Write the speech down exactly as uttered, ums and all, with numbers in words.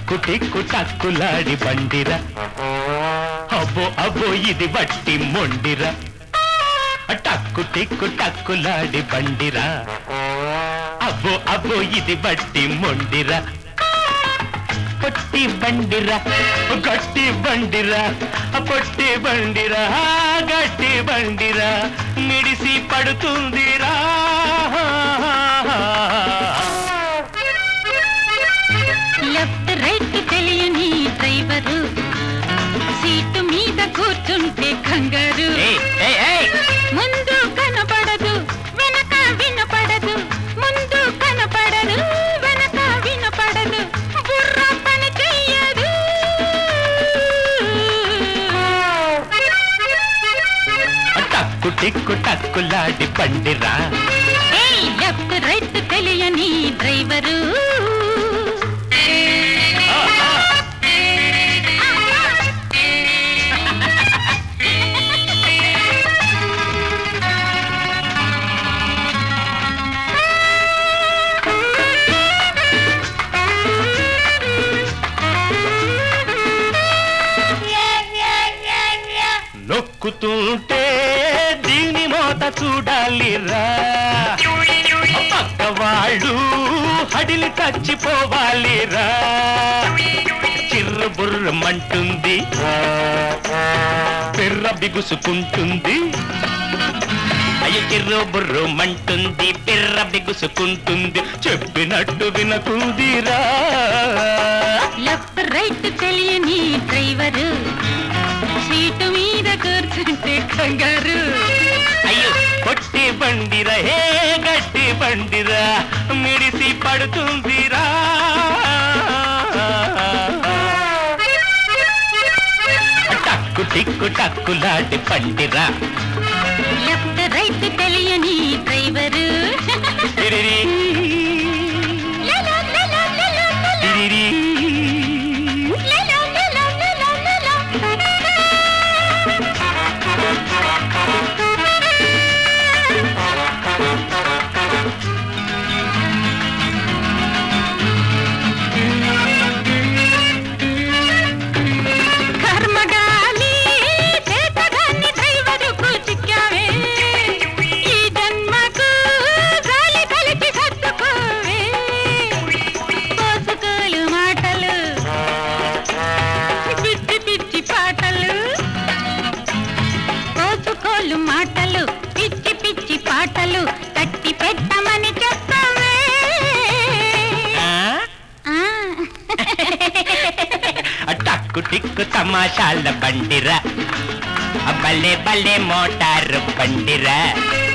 tuck టిక్కు టక్కులాడి బండిరా అబ్బో అబ్బో ఇది బట్టి మొండిరా టక్కు టిక్కు టక్కులాడి బండిరా అబ్బో అబ్బో ఇది బట్టి మొండిరా పొట్టి బండిరా గట్టి బండిరా పొట్టి బండిరా గట్టి బండిరా మిడిసి పడుతుందిరా లెఫ్ట్ రైట్ తెలియని డ్రైవరు సీటు మీద కూర్చుంటే కంగారు ముందు కనపడదు వెనక వినపడదు ముందు కనపడదు వెనక వినపడదు బుర్ర పని చెయ్యదు టక్కు టిక్కు టక్కులాడి బండిరా లెఫ్ట్ రైట్ తెలియని డ్రైవరు నొక్కుతుంటే దీని మోత చూడాలిరా పక్క వాళ్ళు హడిలి చచ్చిపోవాలిరా చిర్రు బుర్రమంటుంది పిర్ర బిగుసుకుంటుంది అయ్య చిర్రు బుర్రమంటుంది పిర్ర బిగుసుకుంటుంది చెప్పినట్టు వినకుందిరా లెఫ్ట్ రైట్ తెలియని డ్రైవరు సీటు మీద కూర్చుంటే కంగారు అయ్యో పొట్టి బండిరా హే గట్టి బండిరా మిడిసి పడుతుందిరా టక్కు టిక్కు టక్కులాంటి బండిరా లెఫ్ట్ రైట్ తెలియని డ్రైవరు తిరిరి తిరిరి మాటలు పిచ్చి పిచ్చి పాటలు కట్టి పెట్టమని చెప్పవే టక్కు టిక్కు తమాషాల బండిరా బల్లే బల్లే మోటారు బండిరా